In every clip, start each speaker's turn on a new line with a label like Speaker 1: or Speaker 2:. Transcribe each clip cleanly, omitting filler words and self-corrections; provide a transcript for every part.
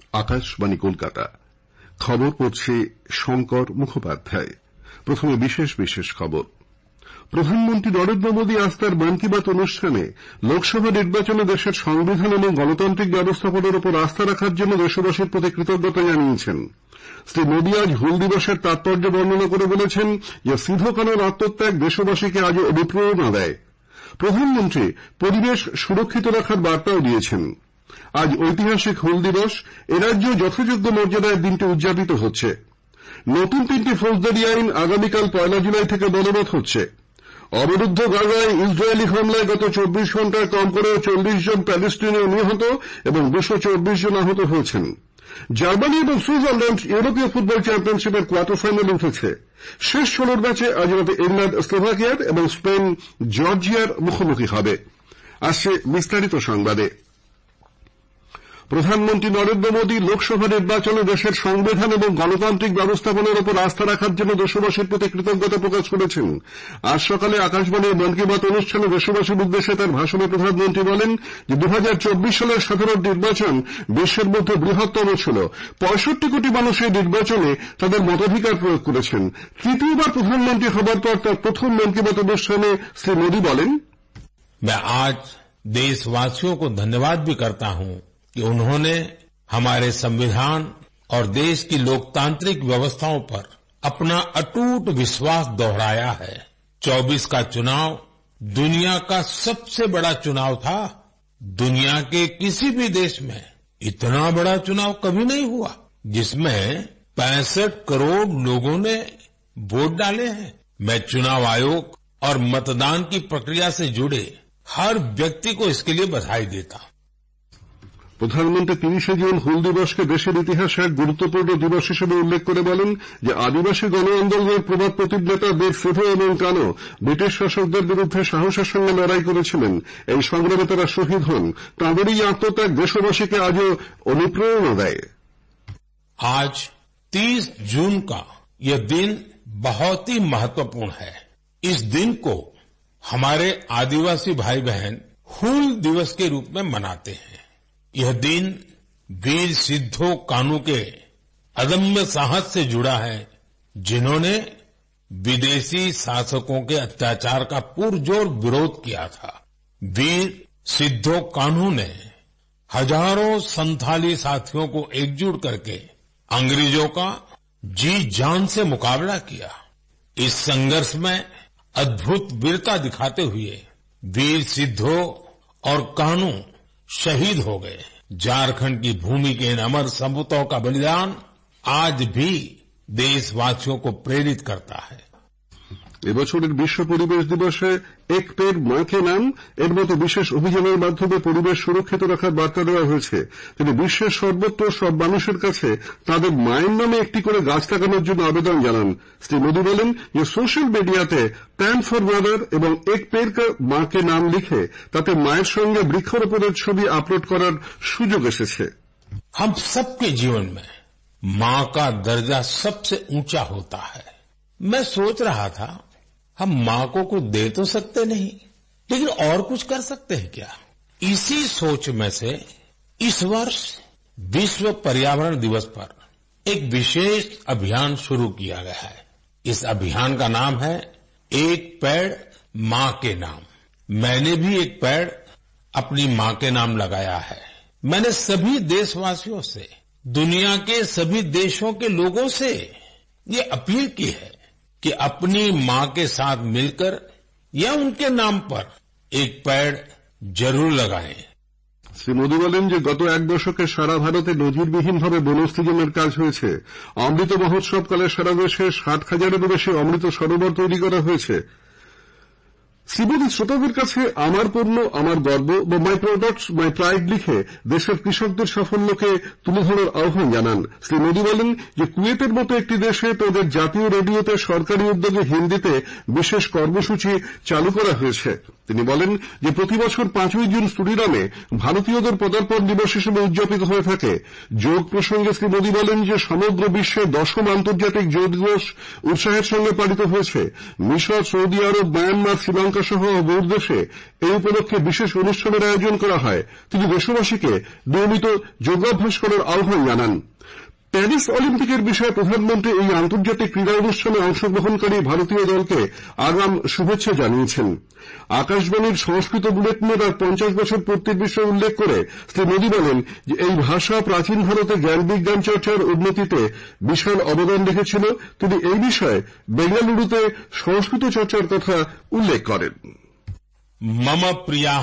Speaker 1: আকাশবাণী কলকাতা। খবর পড়ছে শঙ্কর মুখোপাধ্যায়। প্রথমে বিশেষ বিশেষ খবর। প্রধানমন্ত্রী নরেন্দ্র মোদী আজ তাঁর মন কি বাত অনুষ্ঠানে লোকসভা নির্বাচনে দেশের সংবিধান এবং গণতান্ত্রিক ব্যবস্থাপনার উপর আস্থা রাখার জন্য দেশবাসীর প্রতি কৃতজ্ঞতা জানিয়েছেন। শ্রী মোদী আজ হুল দিবসের তাৎপর্য বর্ণনা করে বলেছেন যে সিধো কানোর আত্মত্যাগ দেশবাসীকে আজও অনুপ্রেরণা দেয়। প্রধানমন্ত্রী পরিবেশ সুরক্ষিত রাখার বার্তাও দিয়েছেন। আজ ঐতিহাসিক হুল দিবস। এরাজ্যেও যথাযোগ্য মর্যাদায় দিনটি উদযাপিত হচ্ছে। নতুন 3টি ফৌজদারি আইন আগামীকাল 1 জুলাই থেকে বলবৎ হচ্ছে। অবরুদ্ধ গাজায় ইসরায়েলি হামলায় গত 24 ঘণ্টায় কম করেও 40 জন প্যালেস্টিনীয় নিহত এবং 224 জন আহত হয়েছেন। জার্মানি এবং সুইজারল্যান্ড ইউরোপীয় ফুটবল চ্যাম্পিয়নশিপের কোয়ার্টার ফাইনালে উঠেছে। শেষ 16 ম্যাচে আজ রাতে ইংল্যান্ড স্লোভাকিয়ার এবং স্পেন জর্জিয়ার মুখোমুখি হবে। আসছে বিস্তারিত সংবাদে। প্রধানমন্ত্রী নরেন্দ্র মোদী লোকসভা নির্বাচনে দেশের সংবিধান এবং গণতান্ত্রিক ব্যবস্থাপনার উপর আস্থা রাখার জন্য দেশবাসীর প্রতি কৃতজ্ঞতা প্রকাশ করেছেন। আজ সকালে আকাশবাণীর মন কি বাত অনুষ্ঠানে দেশবাসীর উদ্দেশ্যে তাঁর ভাষণে প্রধানমন্ত্রী বলেন যে 2024 সালের সাধারণ নির্বাচন বিশ্বের মধ্যে বৃহত্তম ছিল। 65 কোটি মানুষ এই নির্বাচনে তাদের মতাধিকার প্রয়োগ করেছেন। তৃতীয়বার প্রধানমন্ত্রী হবার পর তাঁর প্রথম মন কি বাত অনুষ্ঠানে শ্রী মোদী বলেন,
Speaker 2: मैं आज देशवासियों को धन्यवाद भी करता हूं कि उन्होंने हमारे संविधान और देश की लोकतांत्रिक व्यवस्थाओं पर अपना अटूट विश्वास दोहराया है। 24 का चुनाव दुनिया का सबसे बड़ा चुनाव था। दुनिया के किसी भी देश में इतना बड़ा चुनाव कभी नहीं हुआ जिसमें 65 करोड़ लोगों ने वोट डाले हैं। मैं चुनाव आयोग और मतदान की प्रक्रिया से जुड़े हर व्यक्ति को इसके लिए बधाई देता हूं।
Speaker 1: প্রধানমন্ত্রী 30 জুন হুল দিবসকে দেশের ইতিহাসে এক গুরুত্বপূর্ণ দিবস হিসেবে উল্লেখ করে বলেন যে আদিবাসী গণ আন্দোলনের প্রভাব প্রতিম নেতা বীর সিধো এবং কানো ব্রিটিশ শাসকদের বিরুদ্ধে সাহসের সঙ্গে লড়াই করেছিলেন। এই সংগ্রামে তারা শহীদ হন। তাঁদের এই আত্মত্যাগ দেশবাসীকে আজও অনুপ্রেরণা দেয়।
Speaker 2: आज 30 जून का यह दिन बहुत ही महत्वपूर्ण है। इस दिन को हमारे आदिवासी भाई बहन हूल दिवस के रूप में मनाते हैं। यह दिन वीर सिद्धो कान्हू के अदम्य साहस से जुड़ा है, जिन्होंने विदेशी शासकों के अत्याचार का पुरजोर विरोध किया था। वीर सिद्धो कान्हू ने हजारों संथाली साथियों को एकजुट करके अंग्रेजों का जी जान से मुकाबला किया। इस संघर्ष में अद्भुत वीरता दिखाते हुए वीर सिद्धो और कान्हू शहीद हो गए। झारखंड की भूमि के इन अमर सपूतों का बलिदान आज भी देशवासियों को प्रेरित करता है।
Speaker 1: এবছরের বিশ্ব পরিবেশ দিবসে এক পেড় মা কে নাম এর মতো বিশেষ অভিযানের মাধ্যমে পরিবেশ সুরক্ষিত রাখার বার্তা দেওয়া হয়েছে। তিনি বিশ্বের সর্বত্র সব মানুষের কাছে তাদের মায়ের নামে একটি করে গাছ লাগানোর জন্য আবেদন জানান। শ্রী মোদী বলেন যে সোশ্যাল মিডিয়াতে প্ল্যান ফর মাদার এবং এক পেড় মা কে নাম লিখে তাতে মায়ের সঙ্গে বৃক্ষরোপণের ছবি আপলোড করার সুযোগ এসেছে।
Speaker 2: हम सबके जीवन में माँ का दर्जा सबसे ऊंचा होता है। मैं सोच रहा था हम माँ को कुछ दे तो सकते नहीं, लेकिन और कुछ कर सकते हैं क्या। इसी सोच में से इस वर्ष विश्व पर्यावरण दिवस पर एक विशेष अभियान शुरू किया गया है। इस अभियान का नाम है एक पेड़ माँ के नाम। मैंने भी एक पेड़ अपनी माँ के नाम लगाया है। मैंने सभी देशवासियों से, दुनिया के सभी देशों के लोगों से ये अपील की है कि अपनी माँ के साथ मिलकर या उनके नाम पर एक पेड़ जरूर लगाएं।
Speaker 1: শ্রী মোদী বলেন যে গত এক দশকে সারা ভারতে নজিরবিহীনভাবে বনসৃজনের কাজ হয়েছে। অমৃত মহোৎসবকালে সারা দেশে 60,000-এরও বেশি অমৃত সরোবর তৈরি করা হয়েছে। শ্রী মোদী শ্রোতাদের কাছে আমার পণ্য আমার গর্ব বা মাই প্রোডাক্টস মাই প্রাইড লিখে দেশের কৃষকদের সাফল্যকে তুলে ধরার আহ্বান জানান। শ্রী মোদী বলেন যে কুয়েতের মতো একটি দেশে তাদের জাতীয় রেডিওতে সরকারি উদ্যোগে হিন্দিতে বিশেষ কর্মসূচি চালু করা হয়েছে। তিনি বলেন যে প্রতি বছর 5ই জুন সুরিনামে ভারতীয়দের পদার্পণ দিবস হিসেবে উদযাপিত হয়ে থাকে। যোগ প্রসঙ্গে শ্রী মোদী বলেন যে সমগ্র বিশ্বে 10ম আন্তর্জাতিক যোগ দিবস উৎসাহের সঙ্গে পালিত হয়েছে। মিশর, সৌদি আরব, মায়ানমার, শ্রীলঙ্কা আমেরিকা সহ বহু দেশে এই উপলক্ষে বিশেষ অনুষ্ঠানের আয়োজন করা হয়। তিনি দেশবাসীকে নিয়মিত যোগাভ্যাস করার আহ্বান জানান। প্যারিস অলিম্পিকের বিষয়ে প্রধানমন্ত্রী এই আন্তর্জাতিক ক্রীড়া অনুষ্ঠানে অংশগ্রহণকারী ভারতীয় দলকে আগাম শুভেচ্ছা জানিয়েছেন। আকাশবাণীর সংস্কৃত বুলেটিনের আর 50 বছর পূর্তির বিষয়ে উল্লেখ করে শ্রী মোদী বলেন যে এই ভাষা প্রাচীন ভারতে জ্ঞান বিজ্ঞান চর্চার উন্নতিতে বিশাল অবদান রেখেছিল। তিনি এই বিষয়ে বেঙ্গালুরুতে সংস্কৃত চর্চার কথা উল্লেখ করেন।
Speaker 2: মম প্রিয়াঃ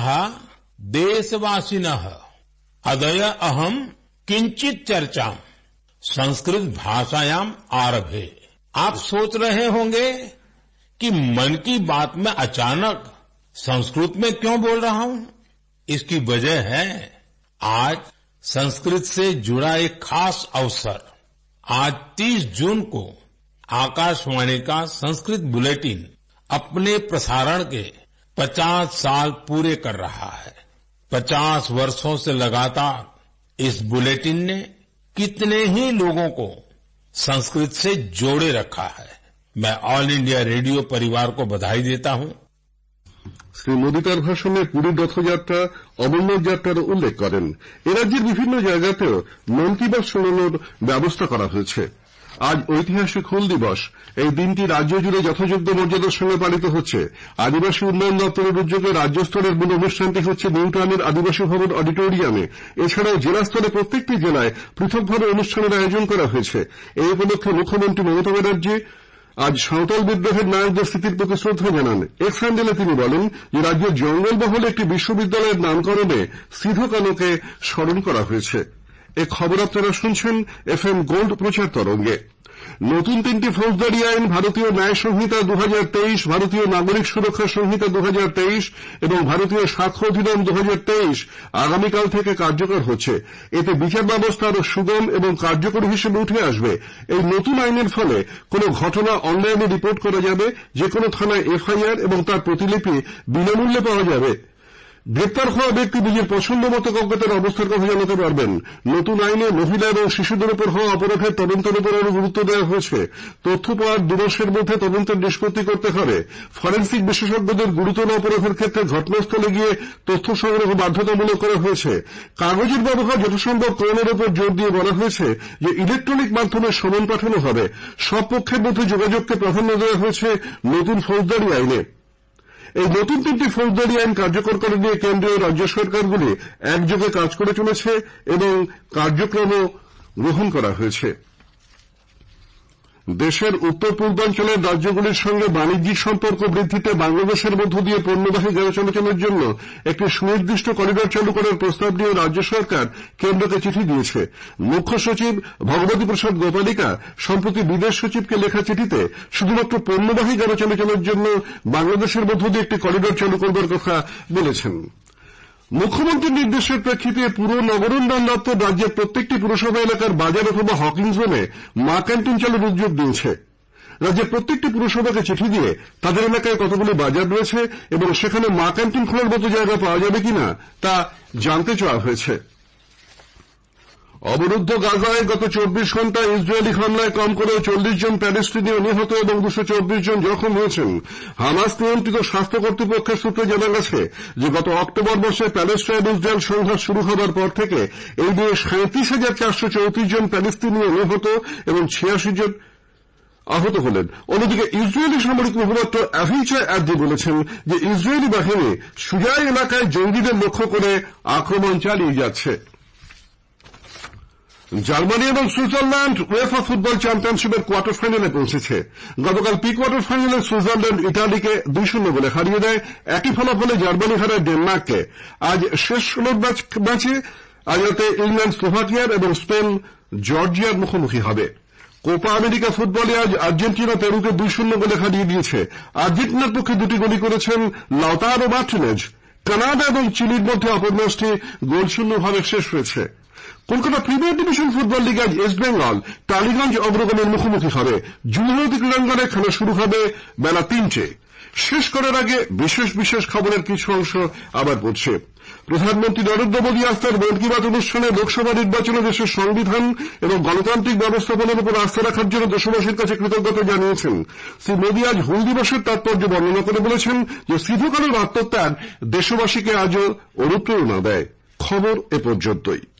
Speaker 2: দেশবাসিনঃ অদ্য অহম কিঞ্চিত चर्चा संस्कृत भाषायाम आरभे। आप सोच रहे होंगे कि मन की बात में अचानक संस्कृत में क्यों बोल रहा हूं। इसकी वजह है आज संस्कृत से जुड़ा एक खास अवसर। आज 30 जून को आकाशवाणी का संस्कृत बुलेटिन अपने प्रसारण के 50 साल पूरे कर रहा है। 50 वर्षों से लगातार इस बुलेटिन ने कितने ही लोगों को संस्कृत से जोड़े रखा है। मैं ऑल इंडिया रेडियो परिवार को बधाई देता हूं।
Speaker 1: শ্রী মোদী তার ভাষণে পুরীর রথযাত্রা অমরনাথ যাত্রার উল্লেখ করেন। এ রাজ্যের বিভিন্ন জায়গাতেও মন কি বাত শোনানোর ব্যবস্থা করা হয়েছে। আজ ঐতিহাসিক হুল দিবস। এই দিনটি রাজ্য জুড়ে যথাযোগ্য মর্যাদার সঙ্গে পালিত হচ্ছে। আদিবাসী উন্নয়ন দপ্তরের উদ্যোগে রাজ্য স্তরের মূল অনুষ্ঠানটি হচ্ছে নিউ টাউনের আদিবাসী ভবন অডিটোরিয়ামে। এছাড়াও জেলা স্তরে প্রত্যেকটি জেলায় পৃথকভাবে অনুষ্ঠানের আয়োজন করা হয়েছে। এই উপলক্ষে মুখ্যমন্ত্রী মমতা ব্যানার্জি আজ সাঁওতাল বিদ্রোহের নায়কদের স্মৃতির প্রতি শ্রদ্ধা জানান। এক্স হ্যান্ডেলে তিনি বলেন যে রাজ্যের জঙ্গলমহলে একটি বিশ্ববিদ্যালয়ের নামকরণে সিধু কানুকে স্মরণ করা হয়েছে। এ খবর আপনারা শুনছেন FM গোল্ড প্রচার তরঙ্গে। নতুন 3টি ফৌজদারি আইন ভারতীয় ন্যায় সংহিতা 2023, ভারতীয় নাগরিক সুরক্ষা সংহিতা 2023 এবং ভারতীয় সাক্ষ্য অধিনিয়ম 2023 আগামীকাল থেকে কার্যকর হচ্ছে। এতে বিচার ব্যবস্থা আরো সুগম এবং কার্যকরী হিসেবে উঠে আসবে। এই নতুন আইনের ফলে কোনো ঘটনা অনলাইনে রিপোর্ট করা যাবে, যে কোনো থানায় FIR এবং তার প্রতিলিপি বিনামূল্যে পাওয়া যাবে। গ্রেপ্তার হওয়া ব্যক্তি নিজের পছন্দ মতো কাউকে তার অবস্থার কথা জানাতে পারবেন। নতুন আইনে মহিলা এবং শিশুদের উপর হওয়া অপরাধের তদন্তের উপর আরো গুরুত্ব দেওয়া হয়েছে। তথ্য পাওয়ার 2 মাসের মধ্যে তদন্তের নিষ্পত্তি করতে হবে। ফরেনসিক বিশেষজ্ঞদের গুরুতর অপরাধের ক্ষেত্রে ঘটনাস্থলে গিয়ে তথ্য সংগ্রহ বাধ্যতামূলক করা হয়েছে। কাগজের ব্যবহার যথাসম্ভব কমানোর উপর জোর দিয়ে বলা হয়েছে যে ইলেকট্রনিক মাধ্যমে সমন পাঠানো হবে। সব পক্ষের মধ্যে যোগাযোগকে প্রাধান্য দেওয়া হয়েছে নতুন ফৌজদারি আইনে। এই নতুন 3টি ফৌজদারি আইন কার্যকর করে নিয়ে কেন্দ্রীয় ও রাজ্য সরকারগুলি একযোগে কাজ করে চলেছে এবং কার্যক্রমও গ্রহণ করা হয়েছে। দেশের উত্তর পূর্বাঞ্চলের রাজ্যগুলির সঙ্গে বাণিজ্যিক সম্পর্ক বৃদ্ধিতে বাংলাদেশের মধ্য দিয়ে পণ্যবাহী গাড়ি চলাচলের জন্য একটি সুনির্দিষ্ট করিডর চালু করার প্রস্তাব নিয়ে রাজ্য সরকার কেন্দ্রকে চিঠি দিয়েছে। মুখ্য সচিব ভগবতী প্রসাদ গোপালিকা সম্প্রতি বিদেশ সচিবকে লেখা চিঠিতে শুধুমাত্র পণ্যবাহী গাড়ি চলাচলের জন্য বাংলাদেশের মধ্য দিয়ে একটি করিডর চালু করবার কথা বলেছেন। মুখ্যমন্ত্রীর নির্দেশের প্রেক্ষিতে পুর নগরোন্নয়ন দপ্তর রাজ্যের প্রত্যেকটি পুরসভা এলাকার বাজার অথবা হকিং জোনে মা ক্যান্টিন চালুর উদ্যোগ নিয়েছে। রাজ্যের প্রত্যেকটি পুরসভাকে চিঠি দিয়ে তাদের এলাকায় কতগুলি বাজার রয়েছে এবং সেখানে মা ক্যান্টিন খোলার মতো জায়গা পাওয়া যাবে কিনা তা জানতে চাওয়া হয়েছে। অবরুদ্ধ গাজায় গত 24 ঘণ্টায় ইসরায়েলি হামলায় কম করে 40 জন প্যালেস্টিনীয় নিহত এবং 224 জন জখম হয়েছেন। হামাস নিয়ন্ত্রিত স্বাস্থ্য কর্তৃপক্ষের সূত্রে জানা গেছে যে গত অক্টোবর মাসে প্যালেস্টাইন ইসরায়েল সংঘাত শুরু হবার পর থেকে এই নিয়ে 37,434 জন প্যালেস্তিনীয় নিহত এবং 86 জন আহত হলেন। অন্যদিকে ইসরায়েলি সামরিক মুখপাত্র অ্যাভিচাই অ্যাডি বলেছেন যে ইসরায়েলি বাহিনী সুজাই এলাকায় জঙ্গিদের লক্ষ্য করে আক্রমণ চালিয়ে যাচ্ছে। জার্মানি এবং সুইজারল্যান্ড উয়েফা ফুটবল চ্যাম্পিয়নশিপের কোয়ার্টার ফাইনালে পৌঁছেছে। গতকাল প্রি কোয়ার্টার ফাইনালে সুইজারল্যান্ড ইতালিকে 2-0 গোলে হারিয়ে দেয়। একই ফলাফলে জার্মানি হারায় ডেনমার্ককে। আজ শেষ 16 ম্যাচে আজ রাতে ইংল্যান্ড স্লোভাকিয়ার এবং স্পেন জর্জিয়ার মুখোমুখি হবে। কোপা আমেরিকা ফুটবলে আজ আর্জেন্টিনা পেরুকে 2-0 গোলে হারিয়ে দিয়েছে। আর্জেন্টিনার পক্ষে 2টি গোলই করেছেন লাউতারো মার্টিনেজ। কানাডা এবং চিলির মধ্যে অপর ম্যাচটি গোলশূন্যভাবে শেষ হয়েছে। কলকাতা প্রিমিয়ার ডিভিশন ফুটবল লিগে আজ ইস্টবেঙ্গল টালিগঞ্জ অগ্রগামীর মুখোমুখি হবে। যুবভারতী ক্রীড়াঙ্গনে খেলা শুরু হবে বেলা 3টে। শেষ করার আগে বিশেষ খবরের কিছু অংশ আবার পড়ছে। প্রধানমন্ত্রী নরেন্দ্র মোদী আজ তাঁর মন কি বাত অনুষ্ঠানে লোকসভা নির্বাচনে দেশের সংবিধান এবং গণতান্ত্রিক ব্যবস্থাপনার উপর আস্থা রাখার জন্য দেশবাসীর কাছে কৃতজ্ঞতা জানিয়েছেন। শ্রী মোদী আজ হুল দিবসের তাৎপর্য বর্ণনা করে বলেছেন যে সিধু কানুর আত্মত্যাগ দেশবাসীকে আজও অনুপ্রেরণা দেয়। খবর এ পর্যন্তই।